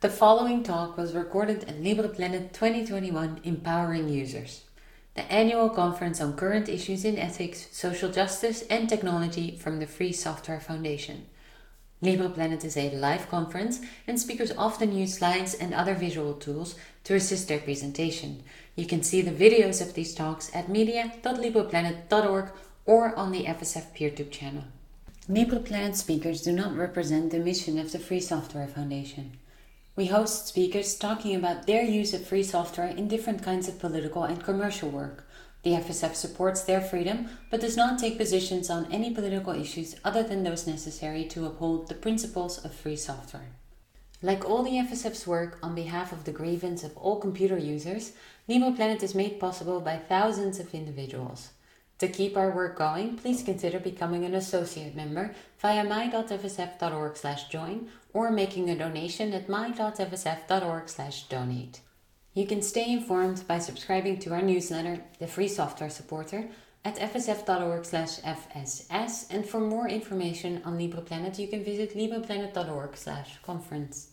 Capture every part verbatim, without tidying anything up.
The following talk was recorded at LibrePlanet twenty twenty-one Empowering Users, the annual conference on current issues in ethics, social justice and technology from the Free Software Foundation. LibrePlanet is a live conference and speakers often use slides and other visual tools to assist their presentation. You can see the videos of these talks at media dot libreplanet dot org or on the F S F PeerTube channel. LibrePlanet speakers do not represent the mission of the Free Software Foundation. We host speakers talking about their use of free software in different kinds of political and commercial work. The F S F supports their freedom, but does not take positions on any political issues other than those necessary to uphold the principles of free software. Like all the F S F's work on behalf of the grievance of all computer users, LibrePlanet is made possible by thousands of individuals. To keep our work going, please consider becoming an associate member via my dot f s f dot org slash join or making a donation at my dot f s f dot org slash donate. You can stay informed by subscribing to our newsletter, The Free Software Supporter, at f s f dot org slash f s s, and for more information on LibrePlanet, you can visit libreplanet dot org slash conference.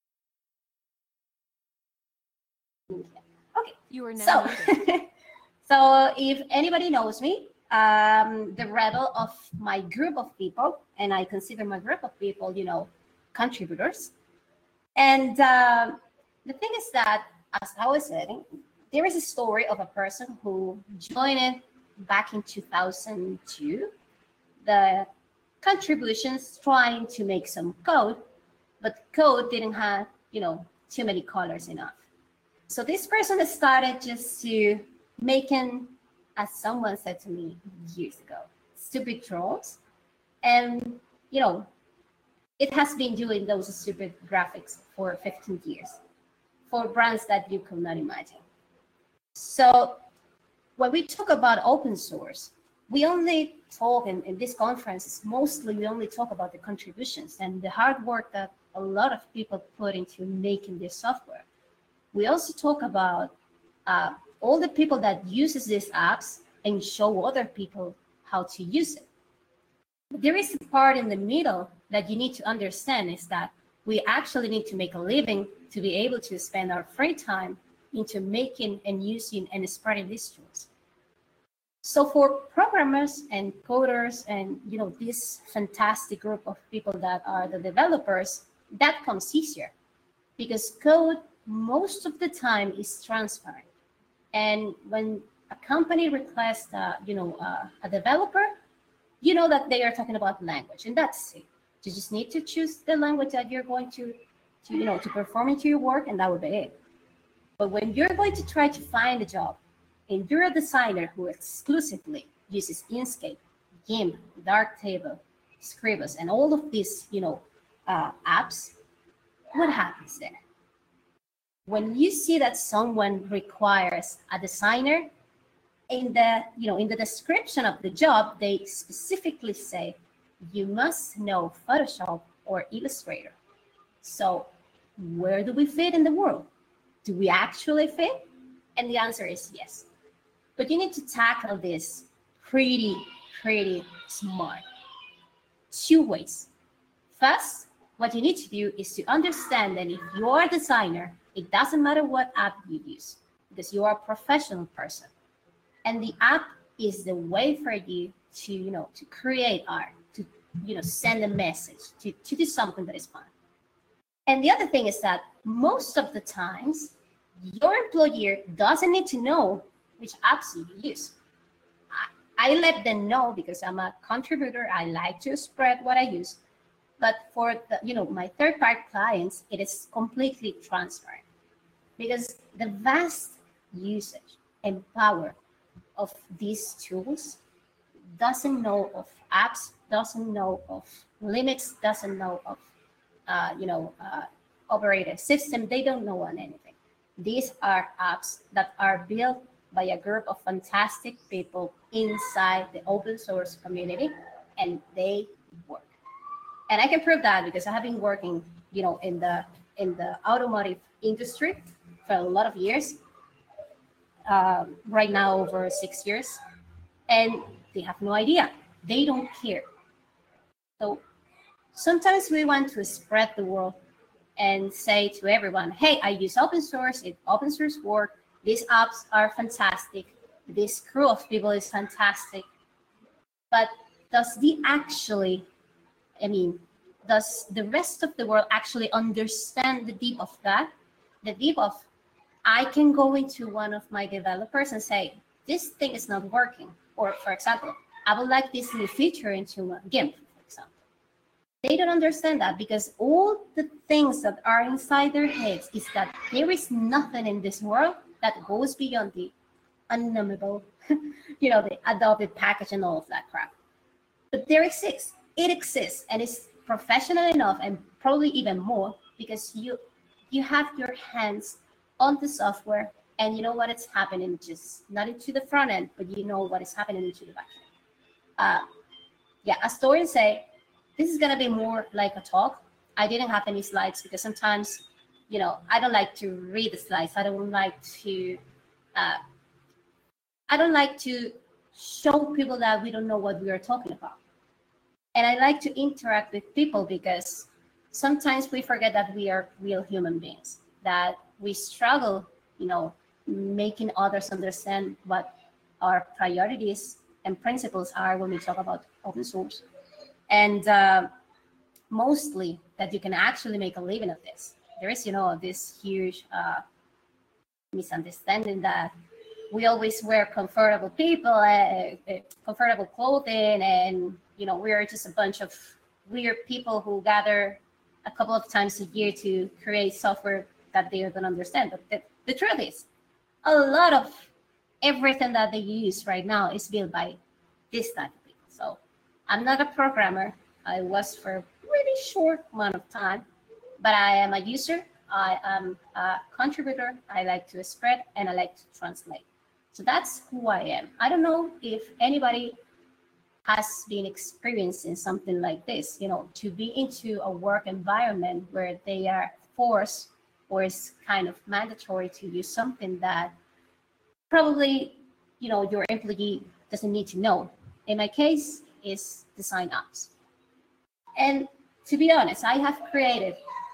Okay, You are now so muted. so if anybody knows me, um, the rebel of my group of people, and I consider my group of people, you know, contributors. And uh, the thing is that, as I was saying, there is a story of a person who joined it back in two thousand two. The contributions trying to make some code, but code didn't have, you know, too many colors enough. So this person started just to making, as someone said to me years ago, stupid trolls. And, you know, it has been doing those stupid graphics for fifteen years for brands that you could not imagine. So when we talk about open source, we only talk in, in this conference, mostly we only talk about the contributions and the hard work that a lot of people put into making this software. We also talk about uh, all the people that uses these apps and show other people how to use it. But there is a part in the middle that you need to understand is that we actually need to make a living to be able to spend our free time into making and using and spreading these tools. So for programmers and coders and, you know, this fantastic group of people that are the developers, that comes easier because code most of the time is transparent. And when a company requests, uh, you know, uh, a developer, you know that they are talking about language, and that's it. You just need to choose the language that you're going to, to, you know, to perform into your work, and that would be it. But when you're going to try to find a job, and you're a designer who exclusively uses Inkscape, GIMP, Darktable, Scribus, and all of these, you know, uh, apps, what happens there? When you see that someone requires a designer, in the, you know, in the description of the job, they specifically say, you must know Photoshop or Illustrator. So where do we fit in the world? Do we actually fit? And the answer is yes. But you need to tackle this pretty, pretty smart. Two ways. First, what you need to do is to understand that if you are a designer, it doesn't matter what app you use because you are a professional person. And the app is the way for you to, you know, to create art, to, you know, send a message, to, to do something that is fun. And the other thing is that most of the times, your employer doesn't need to know which apps you use. I, I let them know because I'm a contributor. I like to spread what I use. But for the, you know, my third-party clients, it is completely transparent because the vast usage and power of these tools doesn't know of apps, doesn't know of Linux, doesn't know of, uh, you know, uh, operating system. They don't know on anything. These are apps that are built by a group of fantastic people inside the open source community, and they work. And I can prove that because I have been working, you know, in the in the automotive industry for a lot of years. Uh, right now, over six years, and they have no idea. They don't care. So sometimes we want to spread the world and say to everyone, hey, I use open source, it open source work, these apps are fantastic, this crew of people is fantastic. But does the actually, I mean, does the rest of the world actually understand the deep of that? The deep of, I can go into one of my developers and say, this thing is not working. Or for example, I would like this new feature into GIMP, for example. They don't understand that because all the things that are inside their heads is that there is nothing in this world that goes beyond the unnumbable, you know, the adopted package and all of that crap. But there exists. It exists, and it's professional enough, and probably even more, because you you have your hands on the software, and you know what is happening, just not into the front end, but you know what is happening into the back end. Uh, yeah, a story and say, this is gonna be more like a talk. I didn't have any slides because sometimes, you know, I don't like to read the slides. I don't like to, uh, I don't like to show people that we don't know what we are talking about. And I like to interact with people because sometimes we forget that we are real human beings, that we struggle, you know, making others understand what our priorities and principles are when we talk about open source. And uh, mostly that you can actually make a living of this. There is, you know, this huge uh, misunderstanding that we always wear comfortable people, uh, uh, comfortable clothing, and, you know, we're just a bunch of weird people who gather a couple of times a year to create software that they don't understand. But the, the truth is, a lot of everything that they use right now is built by this type of people. So I'm not a programmer. I was for a really short amount of time, but I am a user. I am a contributor. I like to spread and I like to translate. So that's who I am. I don't know if anybody has been experiencing something like this, you know, to be into a work environment where they are forced or is kind of mandatory to use something that probably, you know, your employee doesn't need to know. In my case, is design apps. And to be honest, I have created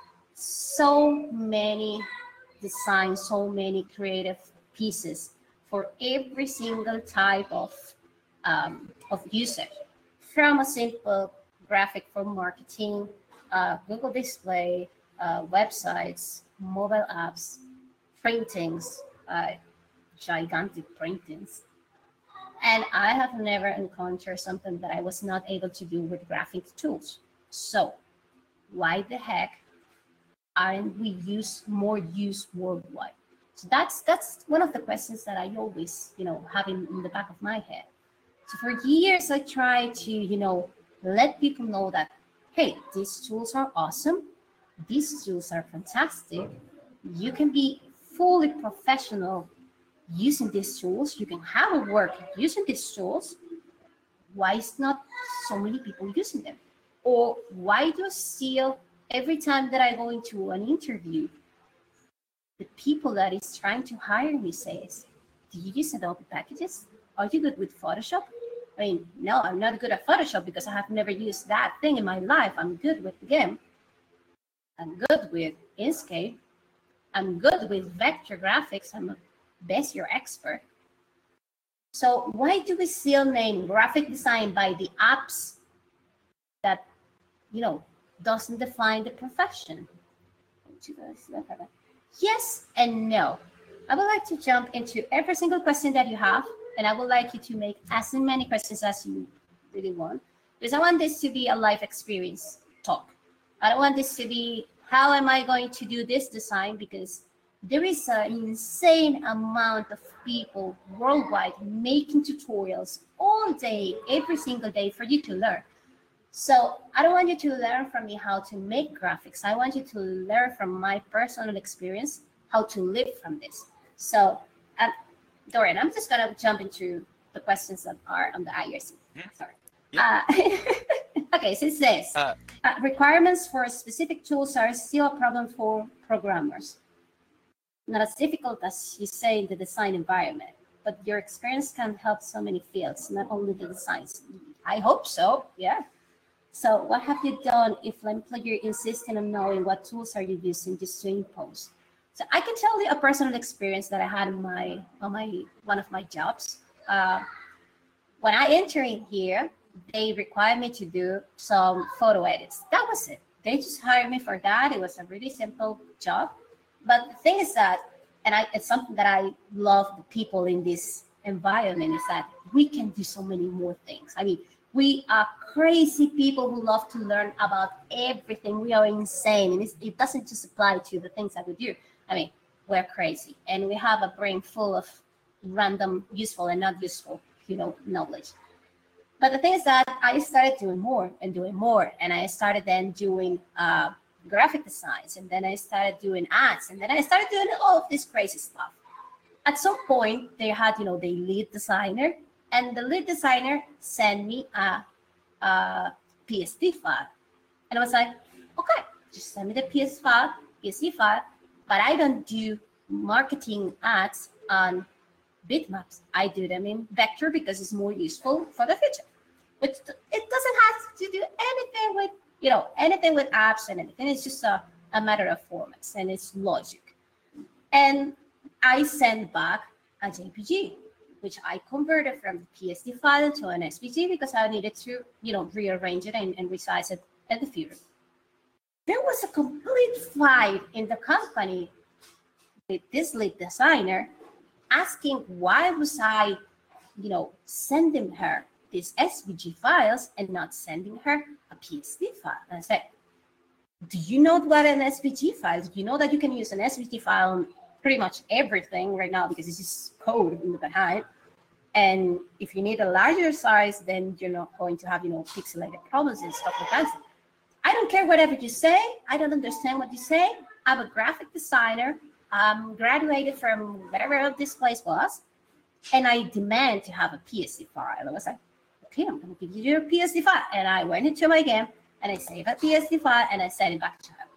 so many designs, so many creative pieces for every single type of um, of user, from a simple graphic for marketing, uh, Google Display, uh, websites, mobile apps, printings, uh, gigantic printings. And I have never encountered something that I was not able to do with graphic tools. So why the heck aren't we use more used worldwide? So that's that's one of the questions that I always, you know, have in, in the back of my head. So for years, I tried to, you know, let people know that, hey, these tools are awesome. These tools are fantastic. You can be fully professional using these tools. You can have a work using these tools. Why is not so many people using them? Or why do still every time that I go into an interview, the people that is trying to hire me says, do you use Adobe packages? Are you good with Photoshop? I mean, no, I'm not good at Photoshop because I have never used that thing in my life. I'm good with GIMP. I'm good with Inkscape. I'm good with vector graphics. I'm a Bezier expert. So why do we still name graphic design by the apps that, you know, doesn't define the profession? Yes and no. I would like to jump into every single question that you have, and I would like you to make as many questions as you really want, because I want this to be a life experience talk. I don't want this to be, how am I going to do this design? Because there is an insane amount of people worldwide making tutorials all day, every single day for you to learn. So I don't want you to learn from me how to make graphics. I want you to learn from my personal experience how to live from this. So, um, Dorian, I'm just gonna jump into the questions that are on the I R C. Yeah. Sorry. Yeah. Uh, okay, so it says, Uh, uh, requirements for specific tools are still a problem for programmers. Not as difficult as you say in the design environment, but your experience can help so many fields, not only the designs. I hope so, yeah. So what have you done if the employer insisting on knowing what tools are you using just to impose? So I can tell you a personal experience that I had in my on my one of my jobs. Uh, when I entered in here, they required me to do some photo edits. That was it. They just hired me for that. It was a really simple job. But the thing is that, and I, it's something that I love the people in this environment, is that we can do so many more things. I mean, we are crazy people who love to learn about everything. We are insane. And it's, it doesn't just apply to the things that we do. I mean, we're crazy. And we have a brain full of random, useful and not useful, you know, knowledge. But the thing is that I started doing more and doing more. And I started then doing uh, graphic designs. And then I started doing ads. And then I started doing all of this crazy stuff. At some point, they had, you know, the lead designer. And the lead designer sent me a, a P S D file. And I was like, okay, just send me the P S file, P S D file. But I don't do marketing ads on bitmaps. I do them in vector because it's more useful for the future. But it doesn't have to do anything with, you know, anything with apps and anything. It's just a, a matter of formats and it's logic. And I send back a J P G, which I converted from the P S D file to an S V G because I needed to, you know, rearrange it and, and resize it at the future. There was a complete fight in the company with this lead designer asking why was I, you know, sending her these S V G files and not sending her a P S D file. And I said, do you know what an S V G file is? Do you know that you can use an S V G file on pretty much everything right now because it's just code in the behind? And if you need a larger size, then you're not going to have, you know, pixelated problems and stuff like that. I don't care whatever you say. I don't understand what you say. I'm a graphic designer. I'm graduated from whatever this place was, and I demand to have a P S D file. I was like, okay, I'm going to give you your P S D file. And I went into my game, and I saved a P S D file, and I sent it back to her.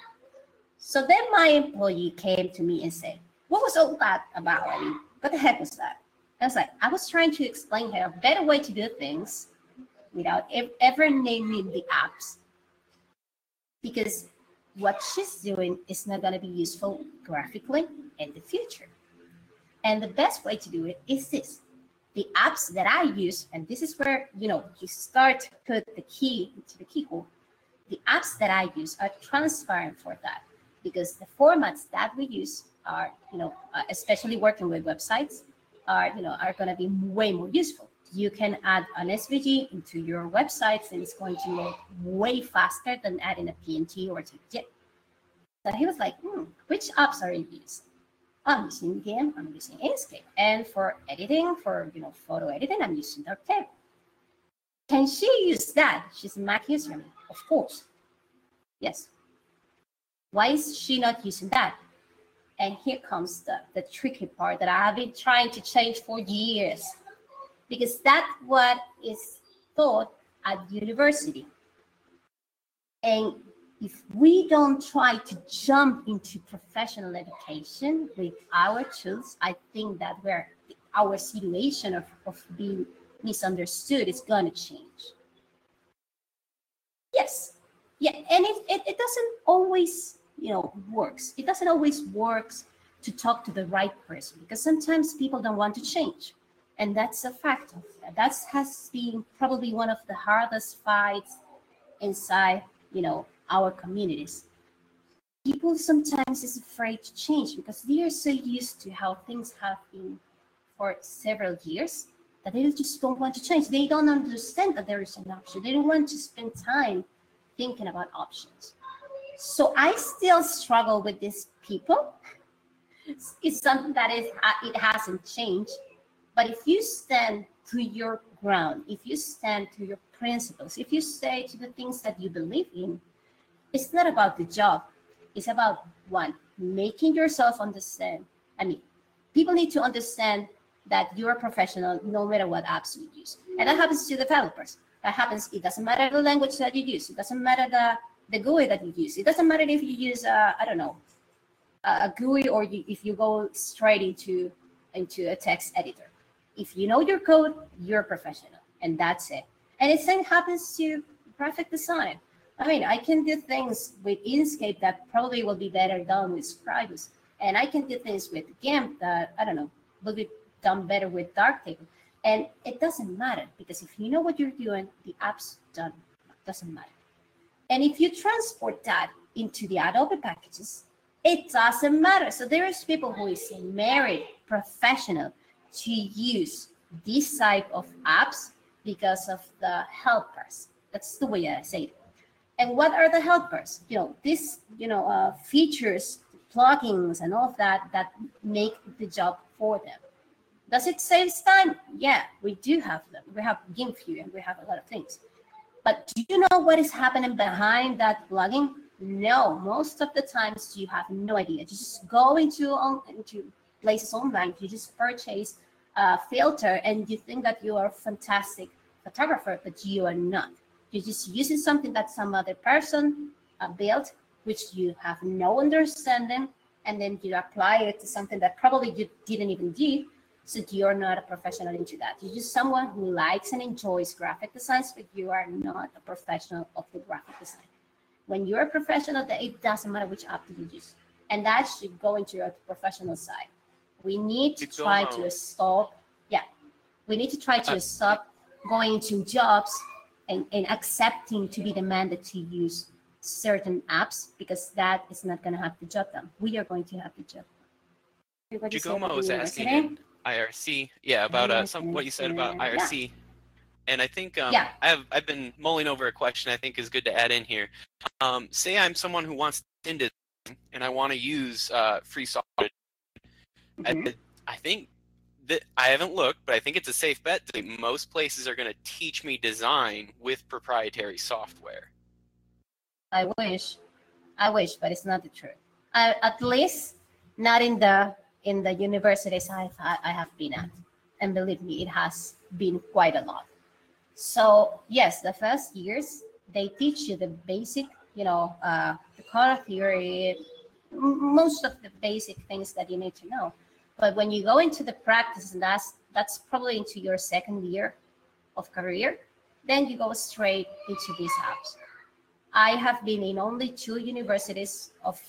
So then my employee came to me and said, what was all that about? I mean, what the heck was that? I was like, I was trying to explain her a better way to do things without ever naming the apps. Because what she's doing is not going to be useful graphically in the future. And the best way to do it is this. The apps that I use, and this is where, you know, you start to put the key into the keyhole. The apps that I use are transparent for that because the formats that we use are, you know, uh, especially working with websites, are, you know, are going to be way more useful. You can add an S V G into your websites and it's going to load way faster than adding a P N G or a J P G. So he was like, hmm, which apps are you using? I'm using GIMP, I'm using Inkscape. And for editing, for, you know, photo editing, I'm using Darktable. Can she use that? She's a Mac user. Of course. Yes. Why is she not using that? And here comes the, the tricky part that I have been trying to change for years. Because that's what is taught at university. And if we don't try to jump into professional education with our tools, I think that we're, our situation of, of being misunderstood is going to change. Yes. Yeah. And it, it, it doesn't always, you know, works. It doesn't always work to talk to the right person because sometimes people don't want to change. And that's a fact of that. That has been probably one of the hardest fights inside, you know, our communities. People sometimes is afraid to change because they are so used to how things have been for several years that they just don't want to change. They don't understand that there is an option. They don't want to spend time thinking about options. So I still struggle with these people. It's something that is, it hasn't changed. But if you stand to your ground, if you stand to your principles, if you stay to the things that you believe in, it's not about the job. It's about, one, making yourself understand. I mean, people need to understand that you're a professional no matter what apps you use. And that happens to developers. That happens, it doesn't matter the language that you use. It doesn't matter the, the G U I that you use. It doesn't matter if you use, uh, I don't know, a G U I or you, if you go straight into, into a text editor. If you know your code, you're a professional, and that's it. And the same happens to graphic design. I mean, I can do things with Inkscape that probably will be better done with Scribus. And I can do things with GIMP that, I don't know, will be done better with Darktable. And it doesn't matter, because if you know what you're doing, the app's done. It doesn't matter. And if you transport that into the Adobe packages, it doesn't matter. So there is people who is married, professional, to use this type of apps because of the helpers. That's the way I say it. And what are the helpers? You know, these, you know, uh, features, plugins, and all of that that make the job for them. Does it save time? Yeah, we do have them. We have GIMP and we have a lot of things. But do you know what is happening behind that plugin? No, most of the times you have no idea. You just go into, um, into places online, you just purchase a filter, and you think that you are a fantastic photographer, but you are not. You're just using something that some other person uh, built, which you have no understanding, and then you apply it to something that probably you didn't even do, so you're not a professional into that. You're just someone who likes and enjoys graphic designs, but you are not a professional of the graphic design. When you're a professional, it doesn't matter which app you use. And that should go into your professional side. We need to try to stop, yeah, we need to try to stop going into jobs and, and accepting to be demanded to use certain apps, because that is not going to have the job done. We are going to have the job done. Giacomo was asking in I R C, yeah, about uh, some what you said about I R C. Yeah. And I think um, yeah. I've, I've been mulling over a question I think is good to add in here. Um, say I'm someone who wants to design and I want to use uh, free software. Mm-hmm. I, I think that I haven't looked, but I think it's a safe bet that most places are going to teach me design with proprietary software. I wish, I wish, but it's not the truth. I, at least not in the in the universities I've, I have been at, and believe me, it has been quite a lot. So yes, the first years they teach you the basic, you know, uh, the color theory, m- most of the basic things that you need to know. But when you go into the practice, and that's that's probably into your second year of career, then you go straight into these apps. I have been in only two universities of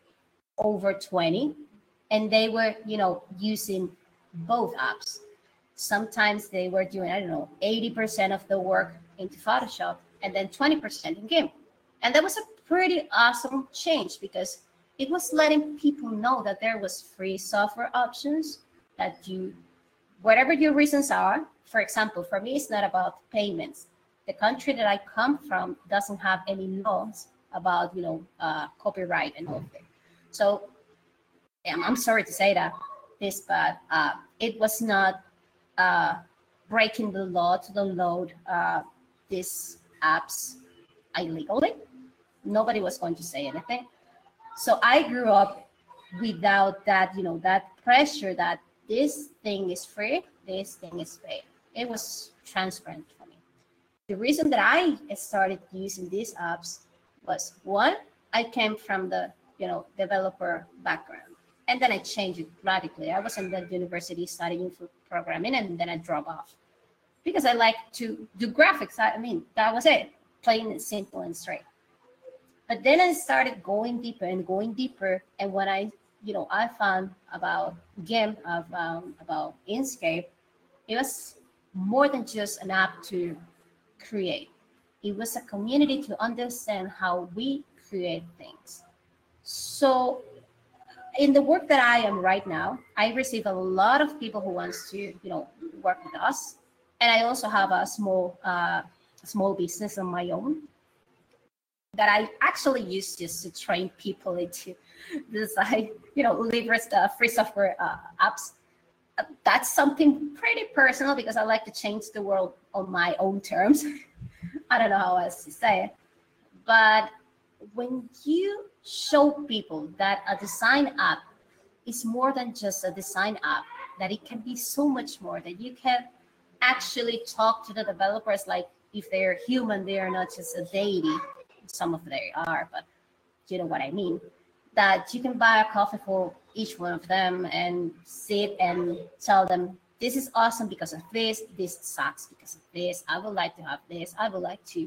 over twenty, and they were, you know, using both apps. Sometimes they were doing, I don't know, eighty percent of the work into Photoshop and then twenty percent in GIMP. And that was a pretty awesome change, because it was letting people know that there was free software options that you, whatever your reasons are. For example, for me, it's not about payments. The country that I come from doesn't have any laws about, you know, uh, copyright and all that. So yeah, I'm sorry to say that this, but uh, it was not uh, breaking the law to download uh, these apps illegally. Nobody was going to say anything. So I grew up without that, you know, that pressure that this thing is free, this thing is paid. It was transparent for me. The reason that I started using these apps was, one, I came from the, you know, developer background, and then I changed it radically. I was in the university studying for programming, and then I dropped off because I like to do graphics. I mean, that was it, plain and simple and straight. But then I started going deeper and going deeper, and when I, you know, I found about GIMP, of um, about Inkscape, it was more than just an app to create. It was a community to understand how we create things. So in the work that I am right now, I receive a lot of people who wants to, you know, work with us. And I also have a small, uh, small business on my own that I actually use just to train people into design, you know, Libra stuff, free software uh, apps. Uh, that's something pretty personal because I like to change the world on my own terms. I don't know how else to say it. But when you show people that a design app is more than just a design app, that it can be so much more, that you can actually talk to the developers like if they're human, they are not just a deity. Some of them are, but you know what I mean. That you can buy a coffee for each one of them and sit and tell them, this is awesome because of this, this sucks because of this, I would like to have this, I would like to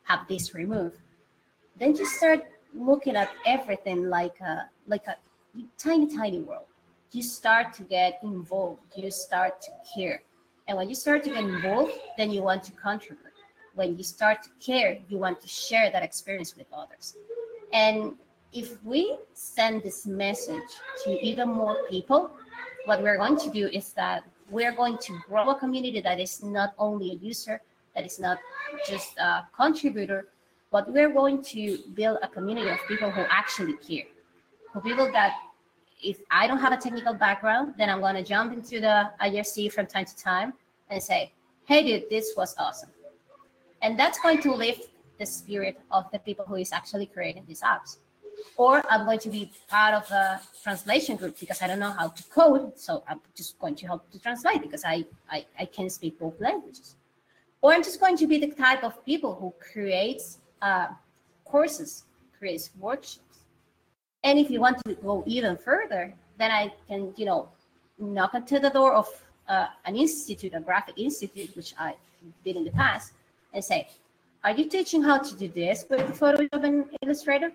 have this removed. Then you start looking at everything like a like a tiny, tiny world. You start to get involved. You start to care. And when you start to get involved, then you want to contribute. When you start to care, you want to share that experience with others. And if we send this message to even more people, what we're going to do is that we're going to grow a community that is not only a user, that is not just a contributor, but we're going to build a community of people who actually care. For people that, if I don't have a technical background, then I'm going to jump into the I R C from time to time and say, hey, dude, this was awesome. And that's going to lift the spirit of the people who is actually creating these apps. Or I'm going to be part of a translation group because I don't know how to code, so I'm just going to help to translate because I, I, I can speak both languages. Or I'm just going to be the type of people who creates uh, courses, creates workshops. And if you want to go even further, then I can, you know, knock onto the door of uh, an institute, a graphic institute, which I did in the past, and say, are you teaching how to do this with Photoshop and Illustrator?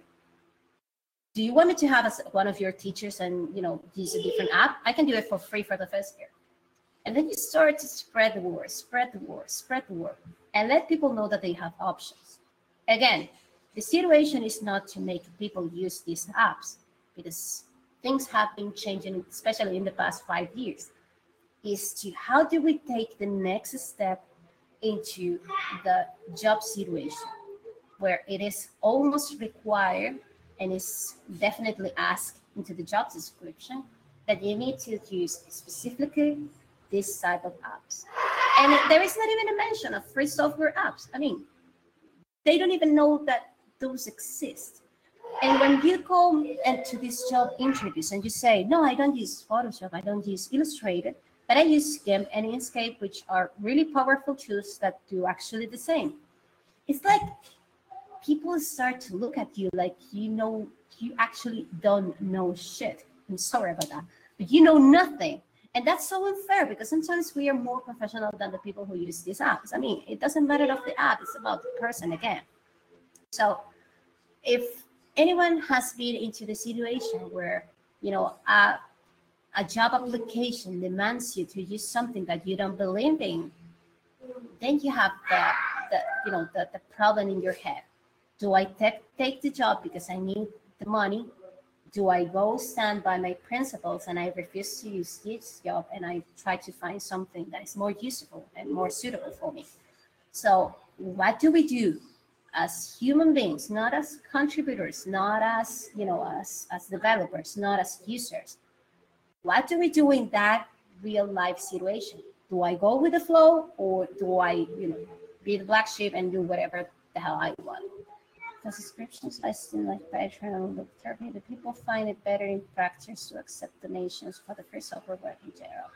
Do you want me to have a, one of your teachers and, you know, use a different app? I can do it for free for the first year. And then you start to spread the word, spread the word, spread the word, and let people know that they have options. Again, the situation is not to make people use these apps because things have been changing, especially in the past five years, is to how do we take the next step into the job situation where it is almost required and is definitely asked into the job description that you need to use specifically this type of apps. And there is not even a mention of free software apps. I mean, they don't even know that those exist. And when you go into this job interviews and you say, no, I don't use Photoshop, I don't use Illustrator, but I use GIMP and Inkscape, which are really powerful tools that do actually the same. It's like people start to look at you like, you know, you actually don't know shit. I'm sorry about that, but you know nothing. And that's so unfair because sometimes we are more professional than the people who use these apps. I mean, it doesn't matter of the app, it's about the person again. So if anyone has been into the situation where, you know, a, a job application demands you to use something that you don't believe in, then you have the, the you know, the, the problem in your head. Do I te- take the job because I need the money? Do I go stand by my principles and I refuse to use this job and I try to find something that is more useful and more suitable for me? So what do we do as human beings, not as contributors, not as, you know, as, as developers, not as users? What do we do in that real life situation? Do I go with the flow or do I, you know, be the black sheep and do whatever the hell I want? The subscriptions I still like Patreon and look therapy, the people find it better in practice to accept donations for the free software work in general.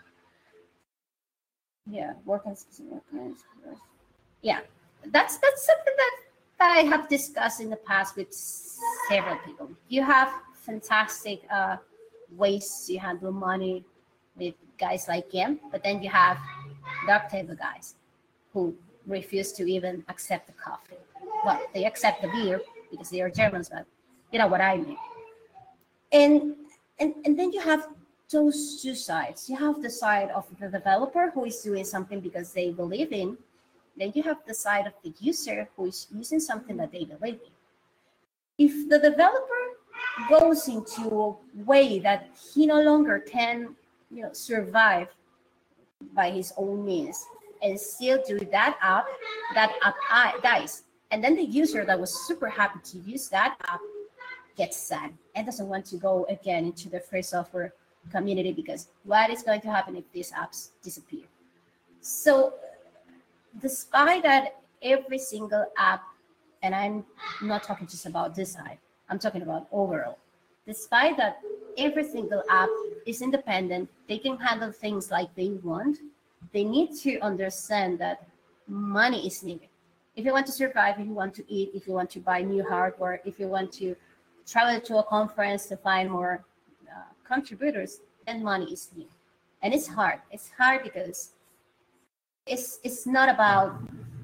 Yeah, work on specific kinds. Yeah, that's that's something that, that I have discussed in the past with several people. You have fantastic uh, ways to handle money with guys like him, but then you have dark table guys who refuse to even accept the coffee. Well, they accept the beer because they are Germans, but you know what I mean. And and and then you have those two sides. You have the side of the developer who is doing something because they believe in. Then you have the side of the user who is using something that they believe in. If the developer goes into a way that he no longer can, you know, survive by his own means and still do that app, that app dies. And then the user that was super happy to use that app gets sad and doesn't want to go again into the free software community because what is going to happen if these apps disappear? So despite that, every single app, and I'm not talking just about this side, I'm talking about overall. Despite that, every single app is independent. They can handle things like they want. They need to understand that money is needed. If you want to survive, if you want to eat, if you want to buy new hardware, if you want to travel to a conference to find more uh, contributors, then money is needed. And it's hard. It's hard because it's it's not about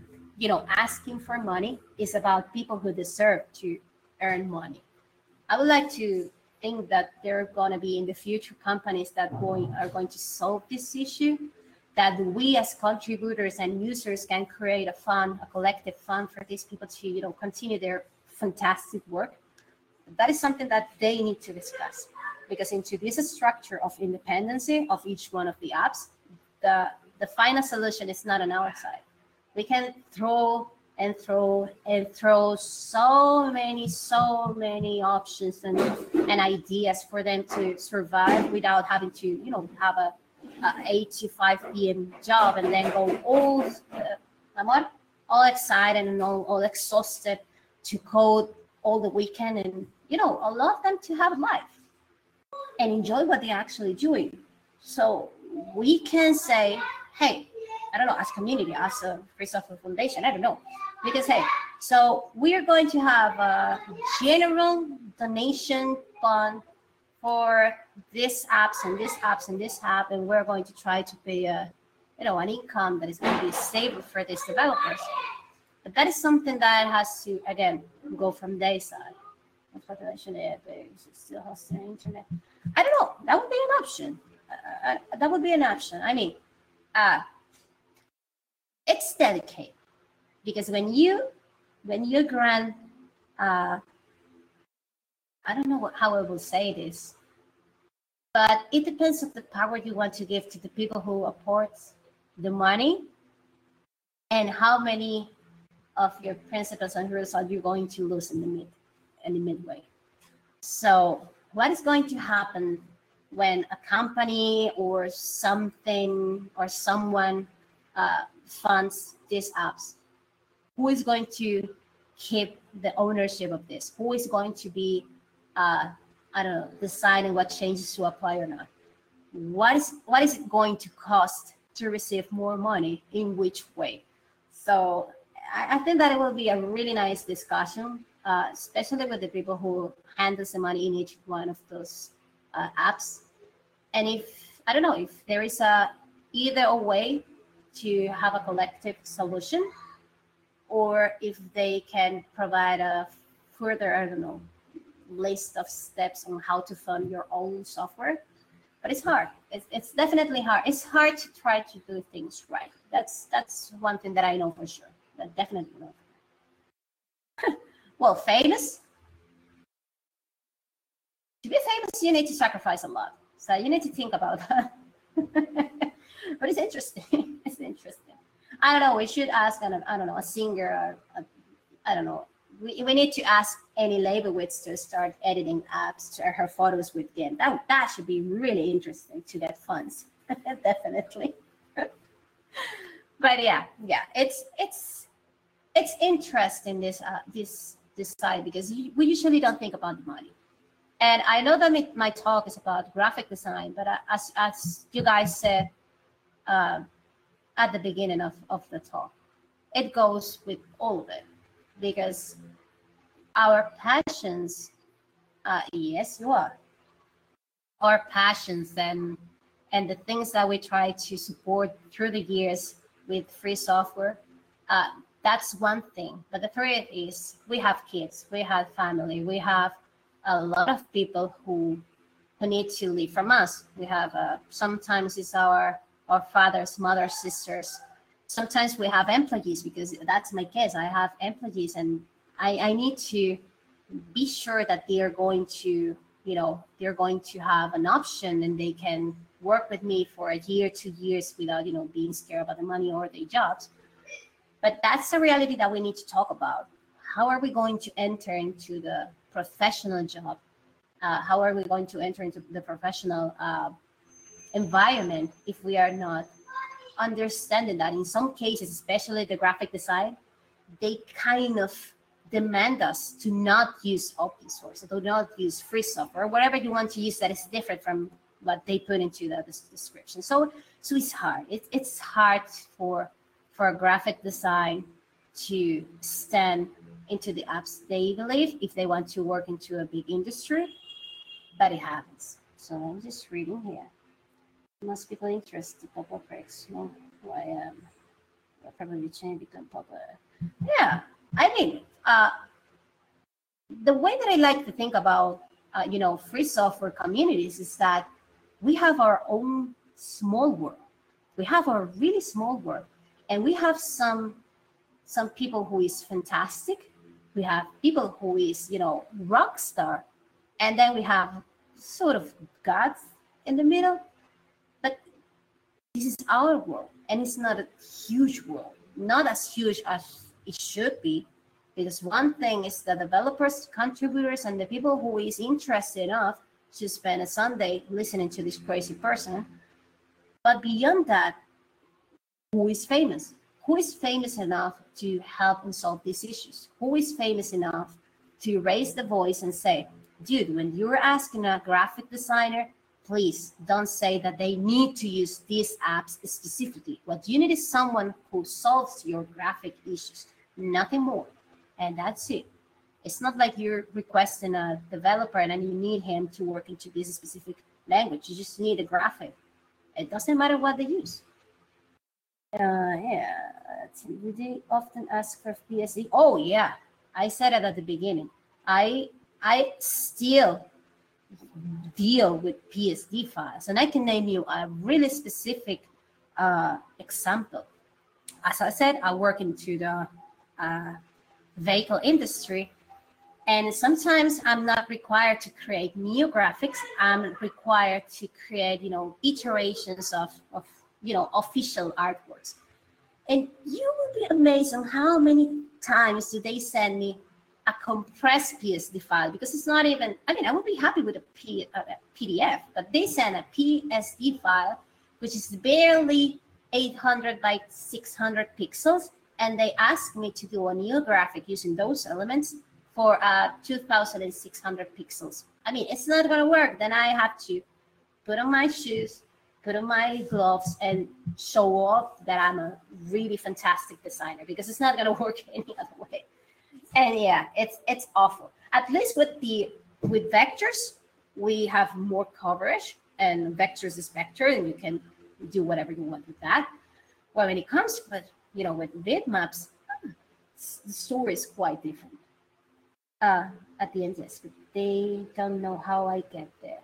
you know, asking for money is about people who deserve to earn money. I would like to think that there are going to be in the future companies that going, are going to solve this issue, that we as contributors and users can create a fund, a collective fund for these people to, you know, continue their fantastic work. That is something that they need to discuss, because into this structure of independency of each one of the apps, the, the final solution is not on our side. We can throw and throw and throw so many, so many options and, and ideas for them to survive without having to, you know, have a, a eight to five p.m. job and then go all, uh, all excited and all, all exhausted to code all the weekend, and, you know, allow them to have life and enjoy what they're actually doing. So we can say, hey, I don't know, as community, as a Free Software Foundation, I don't know. Because, hey, so we're going to have a general donation fund for these apps and these apps and this app, and we're going to try to pay a, you know, an income that is going to be stable for these developers. But that is something that has to, again, go from their side. What population it still has the internet? I don't know. That would be an option. Uh, that would be an option. I mean, uh, it's delicate, because when you when you grant, uh, I don't know what, how I will say this, but it depends on the power you want to give to the people who apport the money, and how many of your principles and rules are you going to lose in the mid in the midway. So what is going to happen when a company or something or someone uh, funds these apps? Who is going to keep the ownership of this? Who is going to be, uh, I don't know, deciding what changes to apply or not? What is what is it going to cost to receive more money? In which way? So I, I think that it will be a really nice discussion, uh, especially with the people who handle the money in each one of those uh, apps. And if, I don't know, if there is a either a way to have a collective solution, or if they can provide a further, I don't know, list of steps on how to fund your own software. But it's hard. It's, it's definitely hard. It's hard to try to do things right. That's that's one thing that I know for sure. That definitely know. Well, famous. To be famous, you need to sacrifice a lot. So you need to think about that. But it's interesting. It's interesting. I don't know. We should ask, I don't know, a singer, or a, I don't know. We, we need to ask Annie Leibovitz to start editing apps to her photos with GIMP. That that should be really interesting to get funds. Definitely. But yeah, yeah, it's it's it's interesting this uh, this this side, because we usually don't think about the money. And I know that my talk is about graphic design, but as as you guys said uh, at the beginning of, of the talk, it goes with all of it, because our passions, uh, yes, you are, our passions and and the things that we try to support through the years with free software, uh, that's one thing. But the third is we have kids, we have family, we have a lot of people who who need to live from us. We have uh, sometimes it's our our fathers, mothers, sisters. Sometimes we have employees, because that's my case. I have employees, and I, I need to be sure that they are going to, you know, they're going to have an option, and they can work with me for a year, two years without, you know, being scared about the money or their jobs. But that's a reality that we need to talk about. How are we going to enter into the professional job? Uh, how are we going to enter into the professional uh, environment if we are not understanding that? In some cases, especially the graphic design, they kind of demand us to not use open source, to not use free software, or whatever you want to use that is different from what they put into the, the description. So, so it's hard. It, it's hard for for graphic design to stand into the apps they believe if they want to work into a big industry, but it happens. So I'm just reading here. Most people interested in pop-up breaks. No, why um, probably change become popular. Yeah, I mean, uh, the way that I like to think about, uh, you know, free software communities is that we have our own small world. We have our really small world, and we have some some people who is fantastic. We have people who is, you know, rock star, and then we have sort of gods in the middle. But this is our world, and it's not a huge world, not as huge as it should be, because one thing is the developers, contributors, and the people who is interested enough to spend a Sunday listening to this crazy person. But beyond that, who is famous? Who is famous enough to help and solve these issues? Who is famous enough to raise the voice and say, dude, when you're asking a graphic designer, please don't say that they need to use these apps specifically. What you need is someone who solves your graphic issues, nothing more. And that's it. It's not like you're requesting a developer and then you need him to work into this specific language. You just need a graphic. It doesn't matter what they use. Uh, yeah, do they often ask for P S D? Oh yeah, I said it at the beginning. I I still deal with P S D files, and I can name you a really specific uh, example. As I said, I work into the uh, vehicle industry, and sometimes I'm not required to create new graphics. I'm required to create, you know, iterations of of you know, official artworks. And you will be amazed on how many times do they send me a compressed P S D file, because it's not even, I mean, I would be happy with a, P, a P D F, but they send a P S D file, which is barely eight hundred by six hundred pixels. And they ask me to do a new graphic using those elements for uh, two thousand six hundred pixels. I mean, it's not going to work. Then I have to put on my shoes, put on my gloves, and show off that I'm a really fantastic designer, because it's not going to work any other way. And yeah, it's it's awful. At least with the with vectors, we have more coverage, and vectors is vector, and you can do whatever you want with that. Well, when it comes, but you know, with bitmaps, the story is quite different. Uh, at the end, yes, but they don't know how I get there.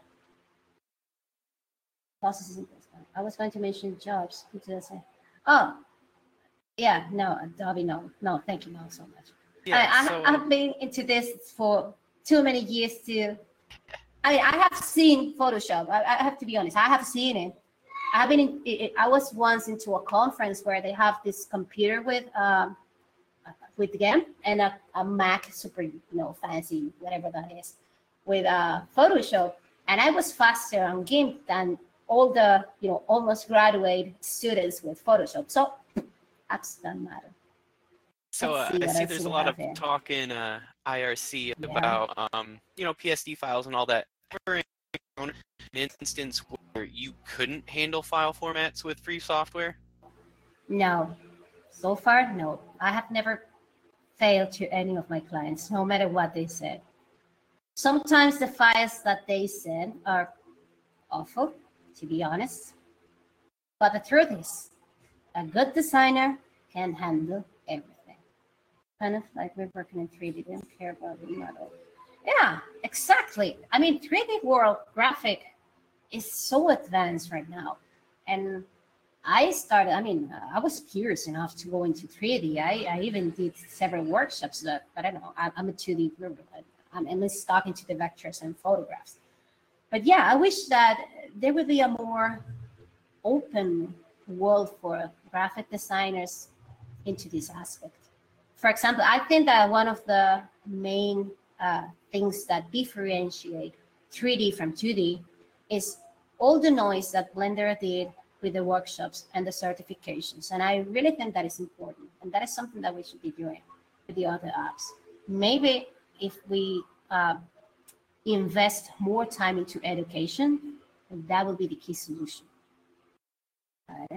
Processes. I was going to mention jobs. What did I say? Oh, yeah, no, Adobe, no, no, thank you, no, so much. Yeah, I, so... I, I've been into this for too many years to. I I have seen Photoshop. I, I have to be honest. I have seen it. I've been. In, it, I was once into a conference where they have this computer with um with GIMP and a, a Mac, super, you know, fancy, whatever that is, with uh Photoshop, and I was faster on GIMP than all the, you know, almost graduate students with Photoshop. So apps don't matter. So uh, see I see there's a lot of here. talk in uh, I R C yeah. about, um, you know, P S D files and all that. Ever an instance where you couldn't handle file formats with free software? No. So far, no. I have never failed to any of my clients, no matter what they said. Sometimes the files that they send are awful, to be honest. But the truth is, a good designer can handle everything. Kind of like we're working in three D, they don't care about the model. Yeah, exactly. I mean, three D world graphic is so advanced right now. And I started, I mean, uh, I was curious enough to go into three D. I, I even did several workshops, that, but I don't know, I, I'm a two D group. I'm at least talking to the vectors and photographs. But yeah, I wish that there would be a more open world for graphic designers into this aspect. For example, I think that one of the main uh, things that differentiate three D from two D is all the noise that Blender did with the workshops and the certifications. And I really think that is important. And that is something that we should be doing with the other apps. Maybe if we uh, invest more time into education, that will be the key solution. Uh,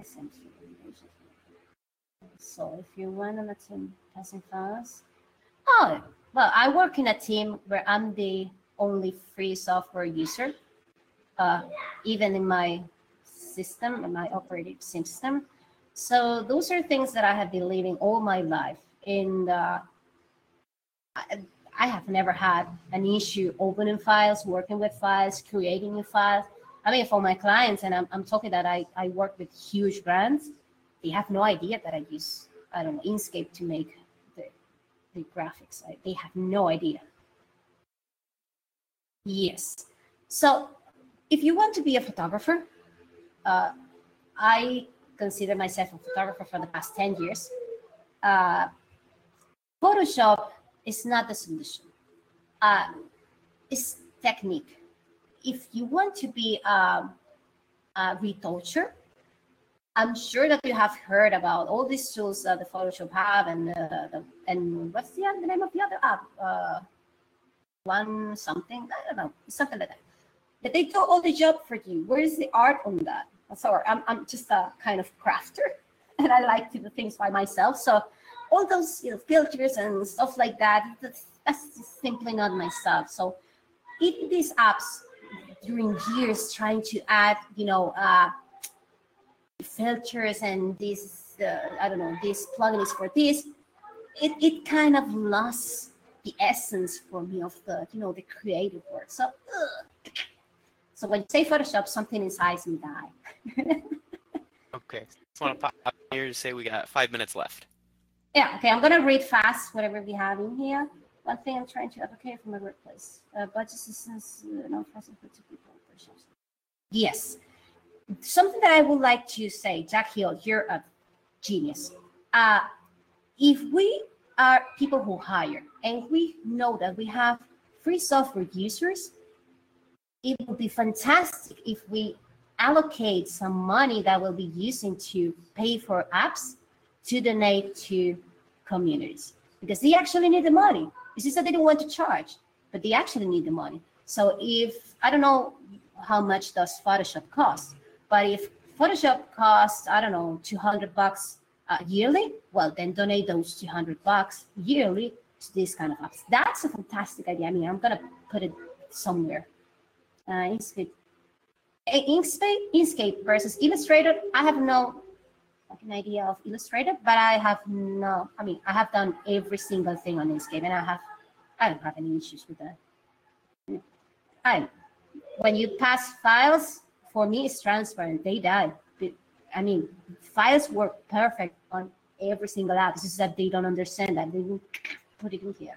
so if you run on a team passing files, oh, well, I work in a team where I'm the only free software user, uh, even in my system, in my operating system. So those are things that I have been living all my life. in the, I, I have never had an issue opening files, working with files, creating new files. I mean, for my clients, and I'm, I'm talking that I, I work with huge brands, they have no idea that I use, I don't know, Inkscape to make the, the graphics. I, they have no idea. Yes. So if you want to be a photographer, uh, I consider myself a photographer for the past ten years. Uh, Photoshop is not the solution. Uh, it's technique. If you want to be um, a retoucher, I'm sure that you have heard about all these tools that the Photoshop have, and uh, the, and what's the, the name of the other app? Uh, one something, I don't know, something like that. But they do all the job for you. Where is the art on that? Sorry, I'm I'm just a kind of crafter, and I like to do things by myself. So all those, you know, filters and stuff like that, that's, that's just simply not my stuff. So in these apps, during years trying to add, you know, uh, filters and these, uh, I don't know, these plugins for this, it, it kind of lost the essence for me of the, you know, the creative work. So, ugh. So when you say Photoshop, something inside me die. Okay, just want to pop up here to say we got five minutes left. Yeah, okay, I'm going to read fast whatever we have in here. One thing I'm trying to advocate for my workplace. Uh, budget assistance, uh, non-profit for two people. Yes. Something that I would like to say, Jack Hill, you're a genius. Uh, if we are people who hire, and we know that we have free software users, it would be fantastic if we allocate some money that we'll be using to pay for apps to donate to communities, because they actually need the money. It's just that they don't want to charge, but they actually need the money. So if, I don't know how much does Photoshop cost, but if Photoshop costs, I don't know, two hundred bucks uh, yearly, well, then donate those two hundred bucks yearly to this kind of apps. That's a fantastic idea. I mean, I'm going to put it somewhere. Uh, Inkscape. Inkscape, Inkscape versus Illustrator. I have no fucking idea of Illustrator, but I have no, I mean, I have done every single thing on Inkscape, and I have, I don't have any issues with that. I, when you pass files, for me, it's transparent. They die. I mean, files work perfect on every single app. It's just that they don't understand that. They will put it in here.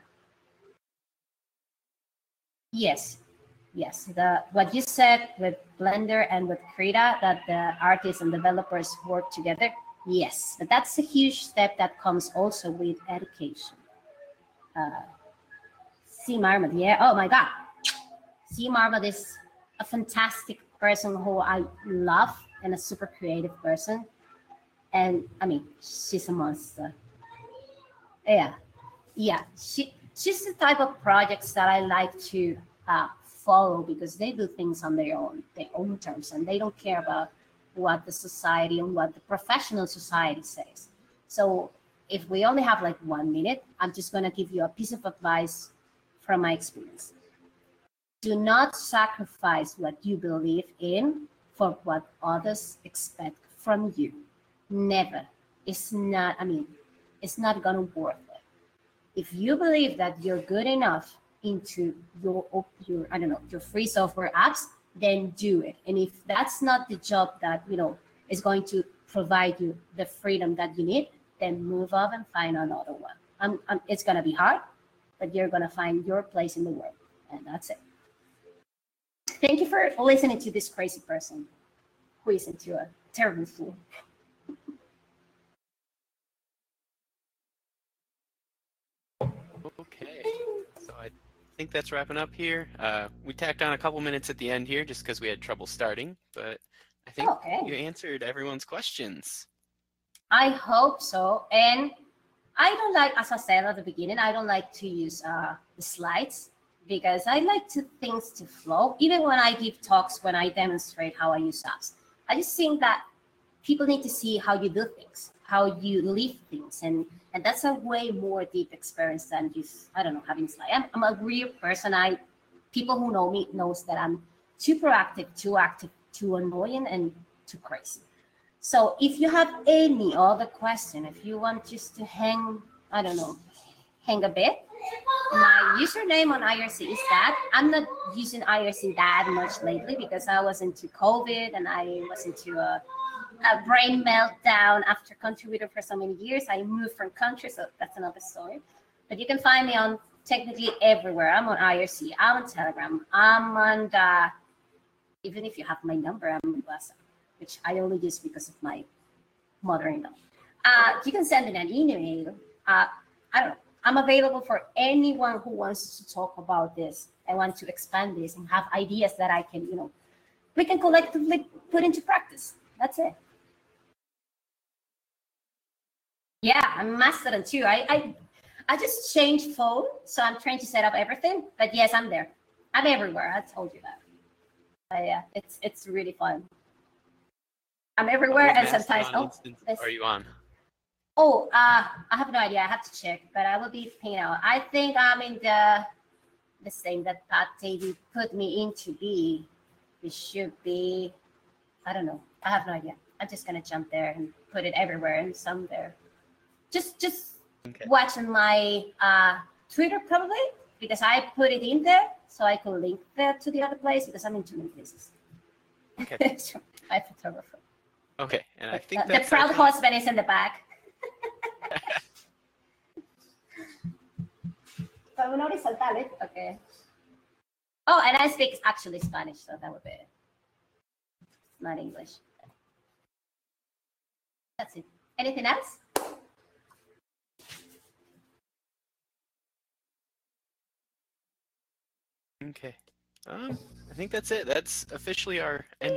Yes. Yes, the what you said with Blender and with Krita, that the artists and developers work together. Yes, but that's a huge step that comes also with education. Uh, C. Marmot, yeah. Oh my God, C. Marmot is a fantastic person who I love and a super creative person. And I mean, she's a monster. Yeah, yeah. She she's the type of projects that I like to uh, follow, because they do things on their own, their own terms, and they don't care about what the society and what the professional society says. So if we only have like one minute, I'm just going to give you a piece of advice from my experience. Do not sacrifice what you believe in for what others expect from you. Never. It's not, I mean, it's not going to work. If you believe that you're good enough into your, your, I don't know, your free software apps, then do it. And if that's not the job that, you know, is going to provide you the freedom that you need, then move up and find another one. I'm, I'm, it's going to be hard, but you're going to find your place in the world. And that's it. Thank you for listening to this crazy person who is into a terrible fool. Okay, so I think that's wrapping up here. Uh, we tacked on a couple minutes at the end here just because we had trouble starting, but I think okay. You answered everyone's questions. I hope so. And I don't like, as I said at the beginning, I don't like to use uh, the slides, because I like to things to flow. Even when I give talks, when I demonstrate how I use apps, I just think that people need to see how you do things, how you live things. And, and that's a way more deep experience than just, I don't know, having slides. I'm, I'm a real person. I, people who know me knows that I'm too proactive, too active, too annoying, and too crazy. So if you have any other question, if you want just to hang I don't know, hang a bit. My username on I R C is that. I'm not using I R C that much lately because I was into COVID and I was into a, a brain meltdown after contributor for so many years. I moved from country, so that's another story. But you can find me on technically everywhere. I'm on I R C. I'm on Telegram. I'm on the, even if you have my number, I'm on WhatsApp, which I only use because of my mother-in-law. Uh, you can send me an email. Uh, I don't know. I'm available for anyone who wants to talk about this. I want to expand this and have ideas that I can, you know, we can collectively put into practice. That's it. Yeah, I'm Mastodon too. I, I, I just changed phone, so I'm trying to set up everything. But yes, I'm there. I'm everywhere. I told you that. Uh, yeah, it's it's really fun. I'm everywhere, and sometimes. Oh, are you on? Oh, uh, I have no idea. I have to check, but I will be paying out. I think I'm in the the same that Pat Davey put me into be. It should be, I don't know. I have no idea. I'm just gonna jump there and put it everywhere and some there. Just just okay. Watching my uh, Twitter probably because I put it in there so I could link that to the other place because I'm in too many places. Okay. So, I'm a photographer. Okay, and I think uh, the proud husband is in the back. Okay. Oh, and I speak actually Spanish, so that would be it. Not English. That's it. Anything else? Okay. Um, I think that's it. That's officially our end.